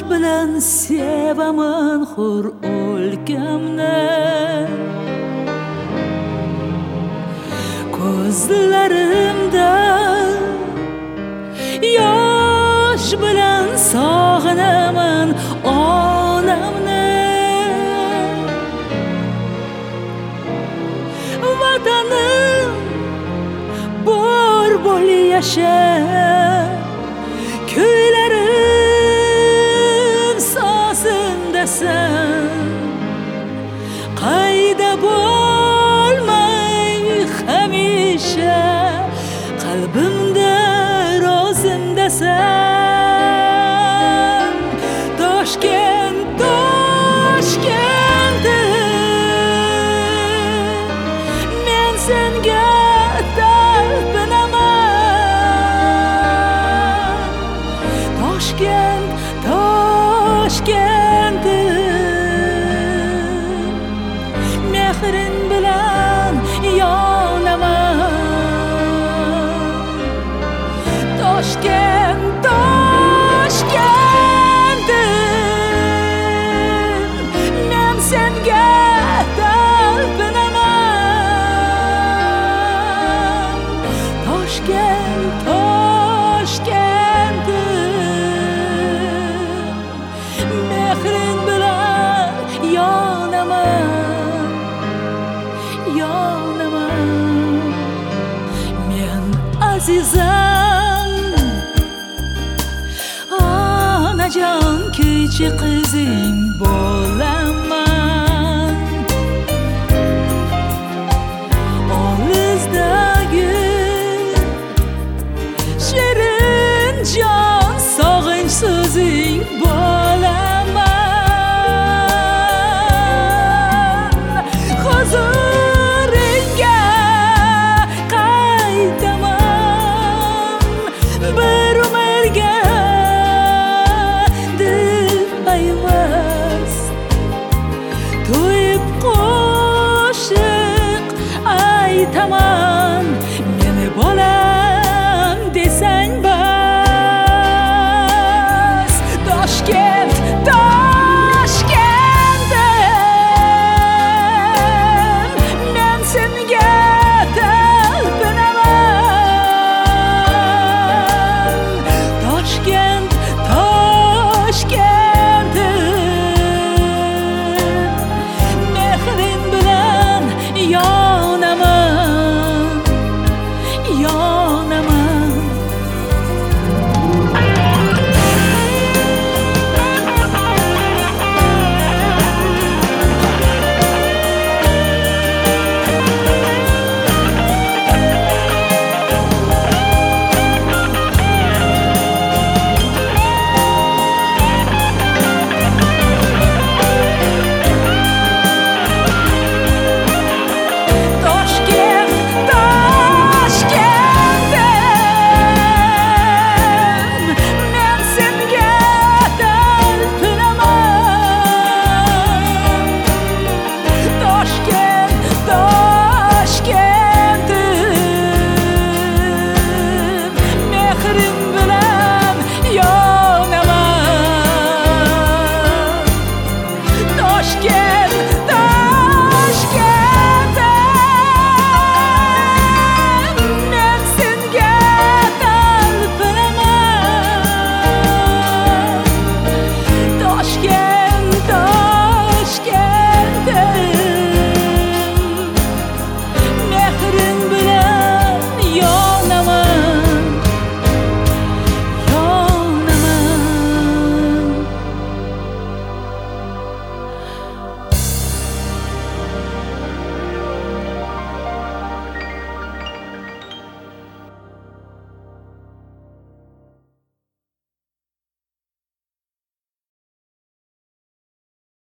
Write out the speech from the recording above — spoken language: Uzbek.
bilan sevaman hur o'lkamni. Ko'zlarimda yosh bilan sog'inaman onamni. Vatanim bor yasha, kuylarim so'zindasan. Qayda bo'lmay hamisha qalbimda ro'zimdasan. Toshkent, Toshkentim, men senga talpinaman. Toshkent, Toshkentim, mehrin bilan yonaman. Toshkent, Toshkentim, men senga talpinaman. Toshkent, Toshkentim, mehrin bilan yonaman, yonaman. Men azizam, onajon kuychi qizing bo'laman. Olisdagi shirin jon sog'inch so'zing bo'laman. Huzuringga qaytaman, bir umrga dil ayvaz. To'yib qo'shiq aytaman.